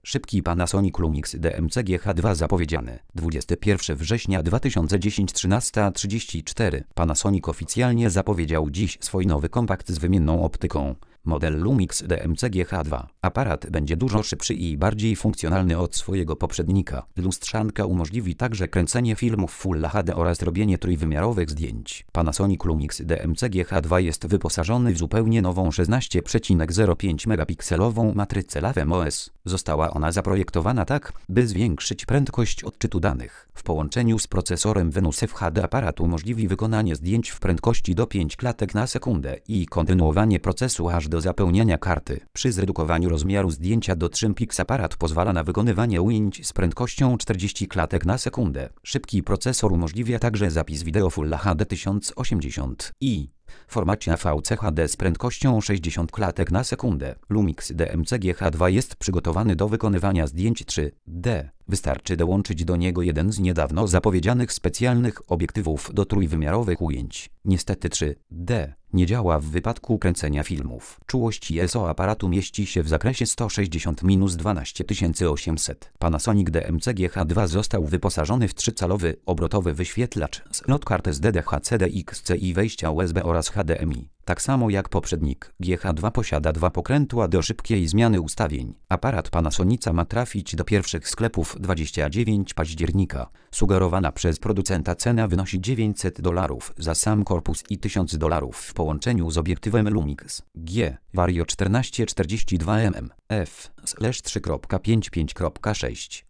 Szybki Panasonic Lumix DMC GH2 zapowiedziany. 21 września 2010 13:34. Panasonic oficjalnie zapowiedział dziś swój nowy kompakt z wymienną optyką. Model Lumix DMC GH2. Aparat będzie dużo szybszy i bardziej funkcjonalny od swojego poprzednika. Lustrzanka umożliwi także kręcenie filmów Full HD oraz robienie trójwymiarowych zdjęć. Panasonic Lumix DMC GH2 jest wyposażony w zupełnie nową 16,05 megapikselową matrycę LaVMOS. Została ona zaprojektowana tak, by zwiększyć prędkość odczytu danych. W połączeniu z procesorem Venus FHD aparat umożliwi wykonanie zdjęć w prędkości do 5 klatek na sekundę i kontynuowanie procesu aż do zapełniania karty. Przy zredukowaniu rozmiaru zdjęcia do 3 px aparat pozwala na wykonywanie ujęć z prędkością 40 klatek na sekundę. Szybki procesor umożliwia także zapis wideo Full HD 1080i w formacie VCHD z prędkością 60 klatek na sekundę. Lumix DMC GH2 jest przygotowany do wykonywania zdjęć 3D. Wystarczy dołączyć do niego jeden z niedawno zapowiedzianych specjalnych obiektywów do trójwymiarowych ujęć. Niestety 3D nie działa w wypadku kręcenia filmów. Czułość ISO aparatu mieści się w zakresie 160-12800. Panasonic DMC GH2 został wyposażony w 3-calowy obrotowy wyświetlacz slot kart SD HDXC i wejścia USB oraz HDMI. Tak samo jak poprzednik, GH2 posiada 2 pokrętła do szybkiej zmiany ustawień. Aparat Panasonica ma trafić do pierwszych sklepów 29 października. Sugerowana przez producenta cena wynosi $900 za sam korpus i $1000 w połączeniu z obiektywem Lumix G Vario 1442 mm f/3.55.6.